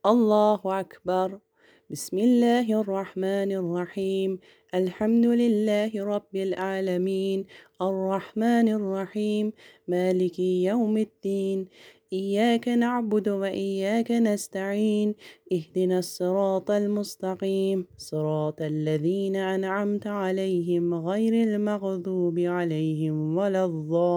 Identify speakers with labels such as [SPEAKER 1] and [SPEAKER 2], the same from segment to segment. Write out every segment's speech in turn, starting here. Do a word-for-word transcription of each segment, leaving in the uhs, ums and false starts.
[SPEAKER 1] الله أكبر. بسم الله الرحمن الرحيم. الحمد لله رب العالمين، الرحمن الرحيم، مالك يوم الدين. إياك نعبد وإياك نستعين، اهدنا الصراط المستقيم، صراط الذين أنعمت عليهم غير المغضوب عليهم ولا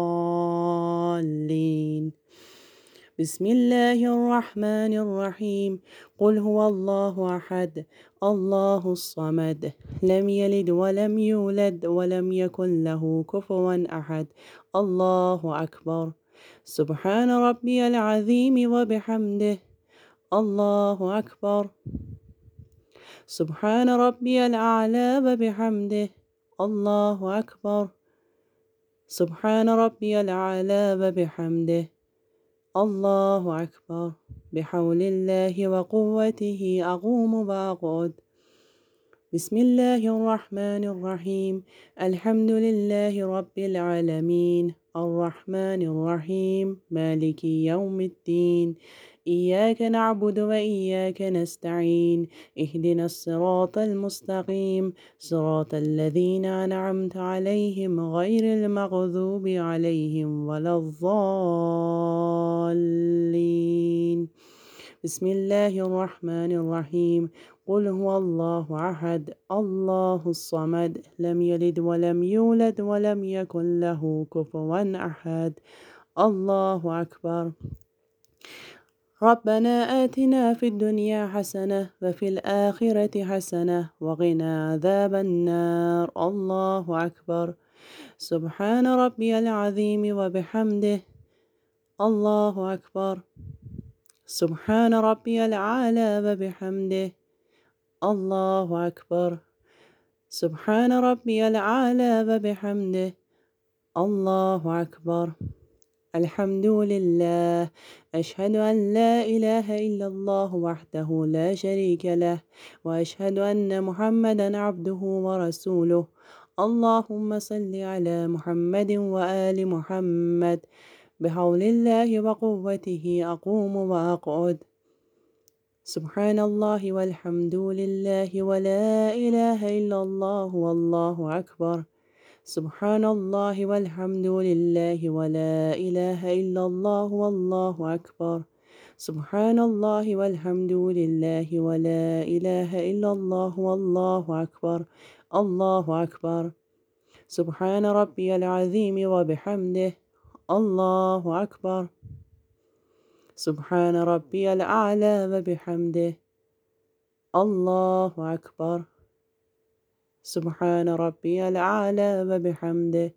[SPEAKER 1] الضالين. بسم الله الرحمن الرحيم. قل هو الله أحد، الله الصمد، لم يلد ولم يولد ولم يكن له كفوا أحد. الله أكبر. سبحان ربي العظيم وبحمده. الله أكبر. سبحان ربي الأعلى وبحمده. الله أكبر. سبحان ربي الأعلى وبحمده. الله أكبر. بحول الله وقوته أقوم وأقعد. بسم الله الرحمن الرحيم. الحمد لله رب العالمين، الرحمن الرحيم، مالك يوم الدين. إياك نعبد وإياك نستعين، اهدنا الصراط المستقيم، صراط الذين أنعمت عليهم غير المغضوب عليهم ولا الضالين. بسم الله الرحمن الرحيم. قل هو الله أحد، الله الصمد، لم يلد ولم يولد ولم يكن له كفوا أحد. الله أكبر. ربنا آتنا في الدنيا حسنة وفي الآخرة حسنة وقنا عذاب النار. الله أكبر. سبحان ربي العظيم وبحمده. الله أكبر. سبحان ربي الأعلى وبحمده. الله أكبر. سبحان ربي الأعلى وبحمده. الله أكبر. الحمد لله. أشهد أن لا إله إلا الله وحده لا شريك له، وأشهد أن محمدا عبده ورسوله. اللهم صل على محمد وآل محمد. بحول الله وقوته أقوم وأقعد. سبحان الله والحمد لله ولا إله إلا الله والله أكبر. سبحان الله والحمد لله ولا إله إلا الله والله أكبر. سبحان الله والحمد لله ولا إله إلا الله والله أكبر. الله أكبر. سبحان ربي العظيم وبحمده. الله أكبر. سبحان ربي الأعلى وبحمده. الله أكبر. سبحان ربي الأعلى وبحمده.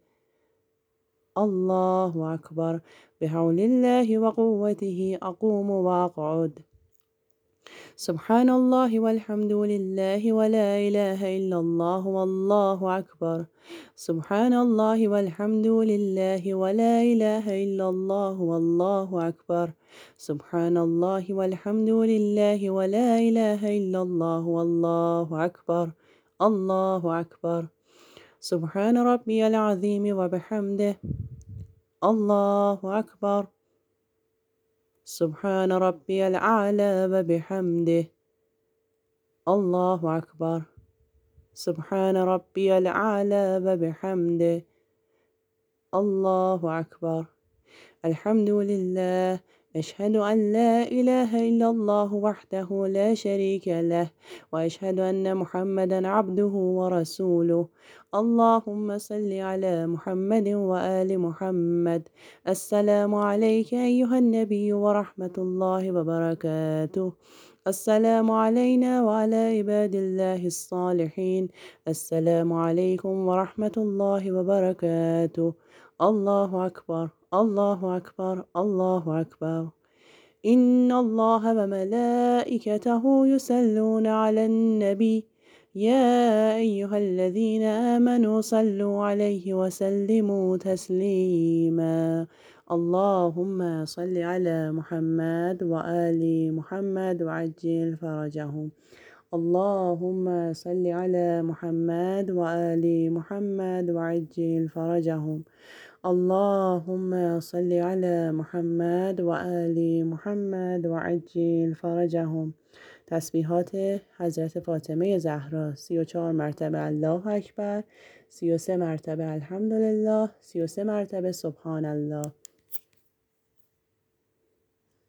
[SPEAKER 1] الله أكبر. بحول الله وقوته أقوم وأقعد. سبحان الله والحمد لله ولا إله إلا الله والله أكبر. سبحان الله والحمد لله ولا إله إلا الله والله أكبر. سبحان الله والحمد لله ولا إله إلا الله والله أكبر. الله أكبر. سبحان ربي العظيم وبحمده. الله أكبر. سبحان ربي الأعلى وبحمده. الله أكبر. سبحان ربي الأعلى وبحمده. الله أكبر. الحمد لله. أشهد أن لا إله إلا الله وحده لا شريك له، وأشهد أن محمدا عبده ورسوله. اللهم صل على محمد وآل محمد. السلام عليك أيها النبي ورحمة الله وبركاته. السلام علينا وعلى عباد الله الصالحين. السلام عليكم ورحمة الله وبركاته. الله أكبر. الله أكبر. الله أكبر. إن الله وملائكته يصلون على النبي، يا أيها الذين آمنوا صلوا عليه وسلموا تسليما. اللهم صل على محمد وآل محمد وعجل فرجهم. اللهم صل على محمد وآل محمد وعجل فرجهم. اللهم صل على محمد و آل محمد و عجل فرجهم. تسبیحات حضرت فاطمه زهرا: سی و چهار مرتبه الله اکبر، سی و سه مرتبه الحمدلله، سی و سه مرتبه سبحان الله.